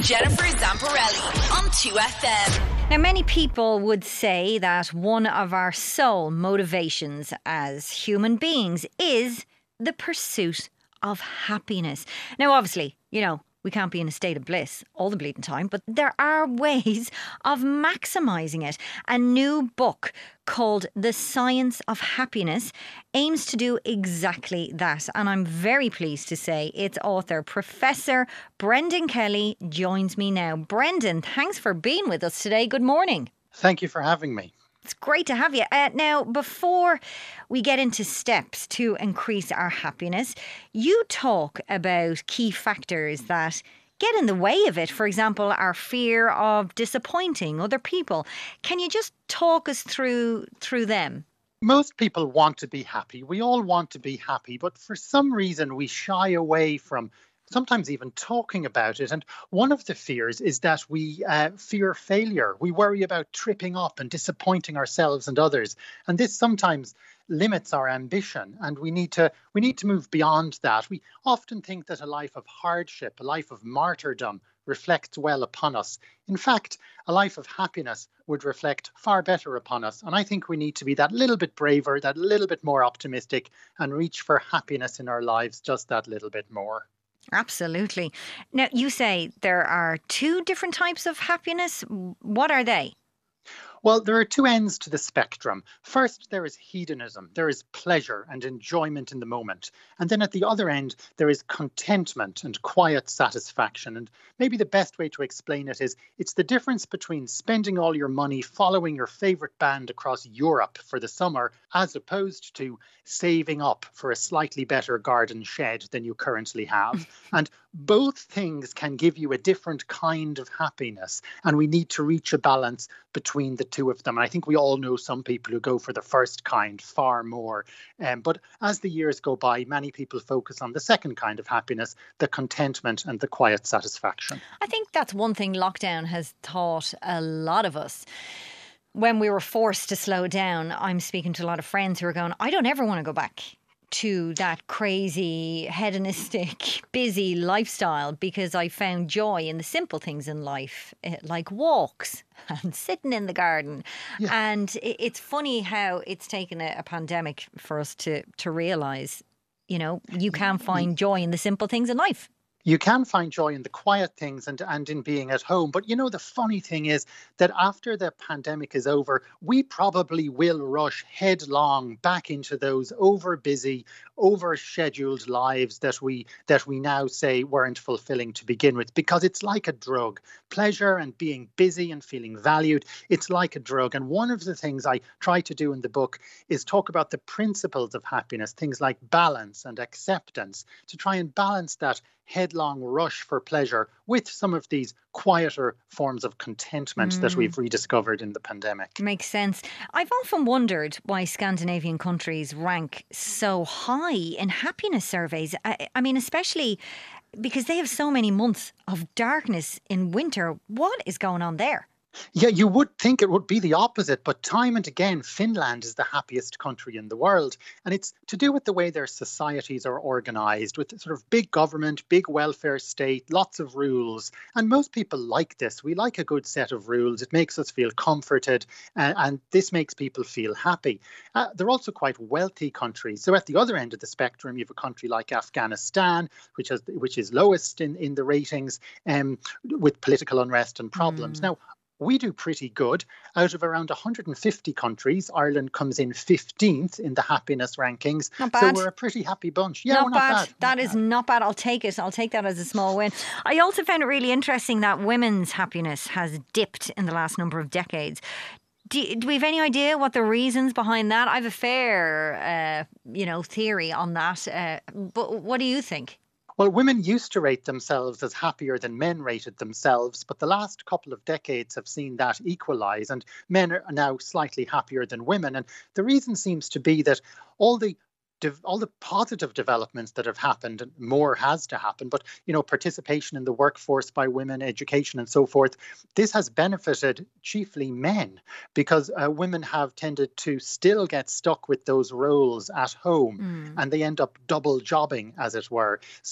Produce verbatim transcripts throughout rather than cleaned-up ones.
Jennifer Zamparelli on two F M. Now, many people would say that one of our sole motivations as human beings is the pursuit of happiness. Now, obviously, you know, we can't be in a state of bliss all the bleeding time, but there are ways of maximising it. A new book called The Science of Happiness aims to do exactly that. And I'm very pleased to say its author, Professor Brendan Kelly, joins me now. Brendan, thanks for being with us today. Good morning. Thank you for having me. It's great to have you. Uh, now, before we get into steps to increase our happiness, you talk about key factors that get in the way of it. For example, our fear of disappointing other people. Can you just talk us through through them? Most people want to be happy. We all want to be happy, but for some reason we shy away from sometimes even talking about it. And one of the fears is that we uh, fear failure. We worry about tripping up and disappointing ourselves and others. And this sometimes limits our ambition, and we need to we need to move beyond that. We often think that a life of hardship, a life of martyrdom, reflects well upon us. In fact, a life of happiness would reflect far better upon us. And I think we need to be that little bit braver, that little bit more optimistic, and reach for happiness in our lives just that little bit more. Absolutely. Now, you say there are two different types of happiness. What are they? Well, there are two ends to the spectrum. First, there is hedonism. There is pleasure and enjoyment in the moment. And then at the other end, there is contentment and quiet satisfaction. And maybe the best way to explain it is it's the difference between spending all your money following your favorite band across Europe for the summer as opposed to saving up for a slightly better garden shed than you currently have. And both things can give you a different kind of happiness. And we need to reach a balance between the two of them. And I think we all know some people who go for the first kind far more. Um, but as the years go by, many people focus on the second kind of happiness, the contentment and the quiet satisfaction. I think that's one thing lockdown has taught a lot of us. When we were forced to slow down, I'm speaking to a lot of friends who are going, I don't ever want to go back to that crazy, hedonistic, busy lifestyle because I found joy in the simple things in life, like walks and sitting in the garden. Yeah. And it's funny how it's taken a, a pandemic for us to, to realise, you know, you can find joy in the simple things in life. You can find joy in the quiet things and, and in being at home. But, you know, the funny thing is that after the pandemic is over, we probably will rush headlong back into those over busy, over scheduled lives that we that we now say weren't fulfilling to begin with, because it's like a drug. Pleasure and being busy and feeling valued, it's like a drug. And one of the things I try to do in the book is talk about the principles of happiness, things like balance and acceptance, to try and balance that headlong rush for pleasure with some of these quieter forms of contentment mm. that we've rediscovered in the pandemic. Makes sense. I've often wondered why Scandinavian countries rank so high in happiness surveys. I, I mean, especially because they have so many months of darkness in winter. What is going on there? Yeah, you would think it would be the opposite, but time and again, Finland is the happiest country in the world. And it's to do with the way their societies are organised, with sort of big government, big welfare state, lots of rules. And most people like this. We like a good set of rules. It makes us feel comforted, uh, and this makes people feel happy. Uh, they're also quite wealthy countries. So at the other end of the spectrum, you have a country like Afghanistan, which has which is lowest in, in the ratings, um, with political unrest and problems. Mm. Now, we do pretty good. Out of around one hundred fifty countries, Ireland comes in fifteenth in the happiness rankings. Not bad. So we're a pretty happy bunch. Yeah, not, we're not bad. bad. That not is bad. not bad. I'll take it. I'll take that as a small win. I also found it really interesting that women's happiness has dipped in the last number of decades. Do, do we have any idea what the reasons behind that? I have a fair, uh, you know, theory on that. Uh, but what do you think? Well, women used to rate themselves as happier than men rated themselves, but the last couple of decades have seen that equalise, and men are now slightly happier than women. And the reason seems to be that all the all the positive developments that have happened, and more has to happen, but, you know, participation in the workforce by women, education and so forth, this has benefited chiefly men, because uh, women have tended to still get stuck with those roles at home mm. and they end up double jobbing, as it were. So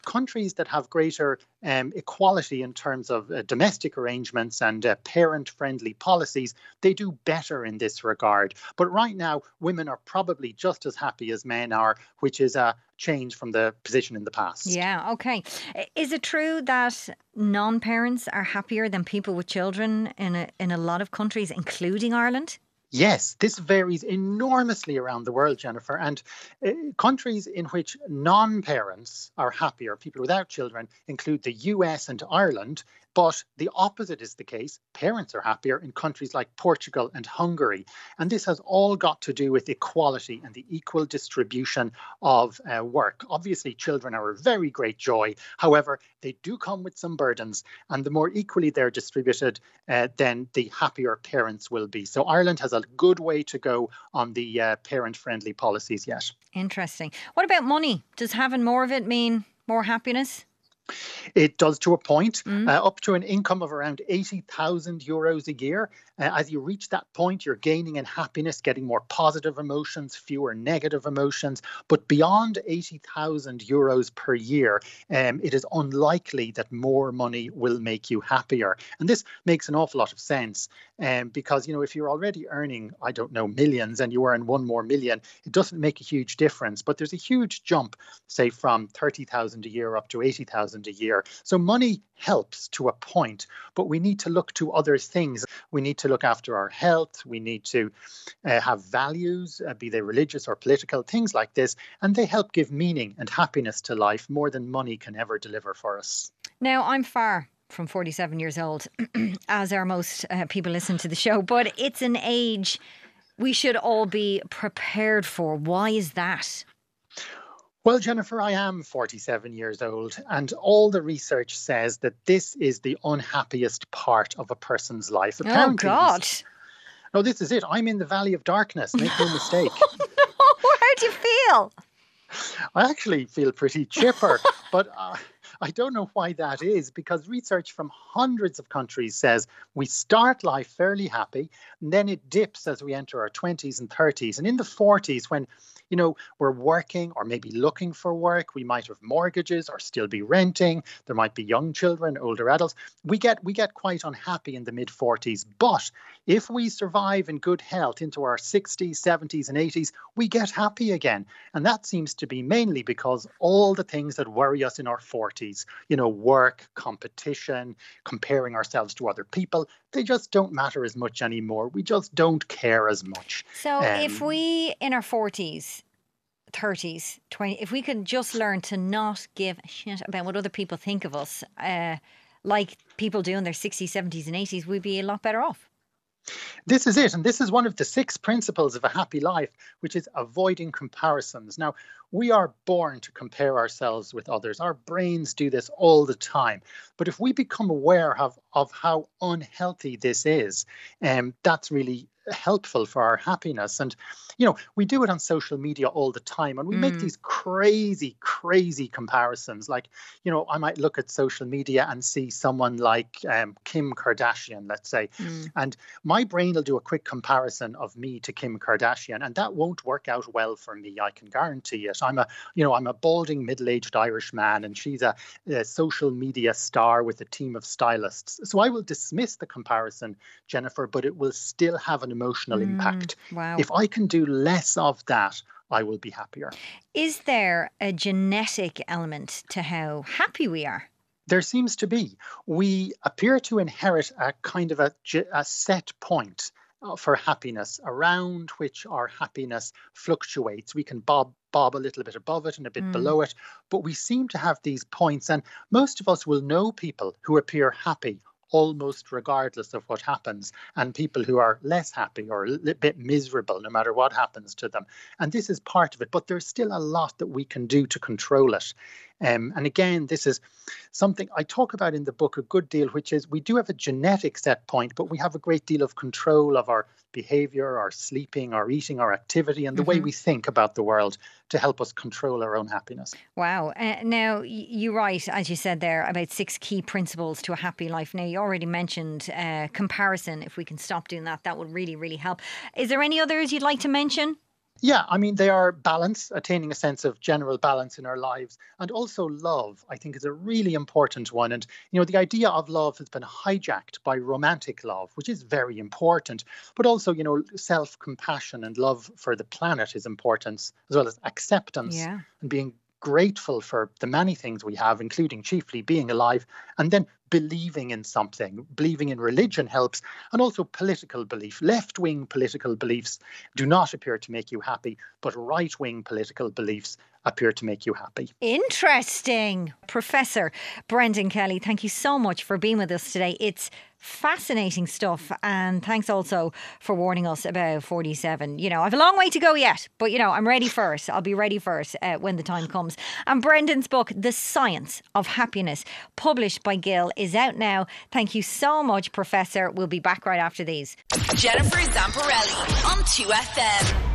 countries that have greater um, equality in terms of uh, domestic arrangements and uh, parent-friendly policies, they do better in this regard. But right now, women are probably just as happy as men are, which is a change from the position in the past. Yeah, okay. Is it true that non-parents are happier than people with children in a, in a lot of countries, including Ireland? Yes, this varies enormously around the world, Jennifer. And uh, countries in which non-parents are happier, people without children, include the U S and Ireland. But the opposite is the case. Parents are happier in countries like Portugal and Hungary. And this has all got to do with equality and the equal distribution of uh, work. Obviously, children are a very great joy. However, they do come with some burdens. And the more equally they're distributed, uh, then the happier parents will be. So Ireland has a good way to go on the uh, parent-friendly policies yet. Interesting. What about money? Does having more of it mean more happiness? It does to a point, Mm. uh, up to an income of around eighty thousand euros a year. Uh, as you reach that point, you're gaining in happiness, getting more positive emotions, fewer negative emotions. But beyond eighty thousand euros per year, um, it is unlikely that more money will make you happier. And this makes an awful lot of sense um, because, you know, if you're already earning, I don't know, millions and you earn one more million, it doesn't make a huge difference. But there's a huge jump, say, from thirty thousand a year up to eighty thousand a year. So money helps to a point, but we need to look to other things. We need to look after our health. We need to uh, have values, uh, be they religious or political, things like this. And they help give meaning and happiness to life more than money can ever deliver for us. Now, I'm far from forty-seven years old, as are most uh, people listening to the show, but it's an age we should all be prepared for. Why is that? Well, Jennifer, I am forty-seven years old, and all the research says that this is the unhappiest part of a person's life. Oh, Apparently, God. No, this is it. I'm in the valley of darkness. Make no mistake. How do you feel? I actually feel pretty chipper, but uh, I don't know why that is, because research from hundreds of countries says we start life fairly happy, and then it dips as we enter our twenties and thirties. And in the forties, when you know, we're working or maybe looking for work. We might have mortgages or still be renting. There might be young children, older adults. We get we get quite unhappy in the mid forties. But if we survive in good health into our sixties, seventies and eighties, we get happy again. And that seems to be mainly because all the things that worry us in our forties, you know, work, competition, comparing ourselves to other people, they just don't matter as much anymore. We just don't care as much. So Um, if we, in our forties, thirties, twenty, if we could just learn to not give a shit about what other people think of us, uh, like people do in their sixties, seventies and eighties, we'd be a lot better off. This is it. And this is one of the six principles of a happy life, which is avoiding comparisons. Now, we are born to compare ourselves with others. Our brains do this all the time. But if we become aware of, of how unhealthy this is, um, that's really helpful for our happiness. And, you know, we do it on social media all the time, and we mm. make these crazy, crazy comparisons. Like, you know, I might look at social media and see someone like um, Kim Kardashian, let's say, mm. and my brain will do a quick comparison of me to Kim Kardashian, and that won't work out well for me. I can guarantee it. I'm a, you know, I'm a balding middle-aged Irish man, and she's a, a social media star with a team of stylists. So I will dismiss the comparison, Jennifer, but it will still have an emotional mm, impact. Wow. If I can do less of that, I will be happier. Is there a genetic element to how happy we are? There seems to be. We appear to inherit a kind of a, a set point for happiness around which our happiness fluctuates. We can bob bob a little bit above it and a bit mm. below it, but we seem to have these points, and most of us will know people who appear happy almost regardless of what happens, and people who are less happy or a little bit miserable no matter what happens to them. And this is part of it, but there's still a lot that we can do to control it. Um, and again, this is something I talk about in the book a good deal, which is we do have a genetic set point, but we have a great deal of control of our behavior, our sleeping, our eating, our activity, and the mm-hmm. way we think about the world to help us control our own happiness. Wow. Uh, now, you write, as you said there, about six key principles to a happy life. Now, you already mentioned uh, comparison. If we can stop doing that, that would really, really help. Is there any others you'd like to mention? Yeah, I mean, they are balance, attaining a sense of general balance in our lives. And also love, I think, is a really important one. And, you know, the idea of love has been hijacked by romantic love, which is very important. But also, you know, self-compassion and love for the planet is important, as well as acceptance Yeah. and being grateful for the many things we have, including chiefly being alive, and then believing in something. Believing in religion helps, and also political belief. Left-wing political beliefs do not appear to make you happy, but right-wing political beliefs appear to make you happy. Interesting. Professor Brendan Kelly, thank you so much for being with us today. It's fascinating stuff, and thanks also for warning us about forty-seven. You know, I've a long way to go yet, but you know, I'm ready for it. I'll be ready for it uh, when the time comes. And Brendan's book, The Science of Happiness, published by Gill, is out now. Thank you so much, Professor. We'll be back right after these. Jennifer Zamparelli on two F M.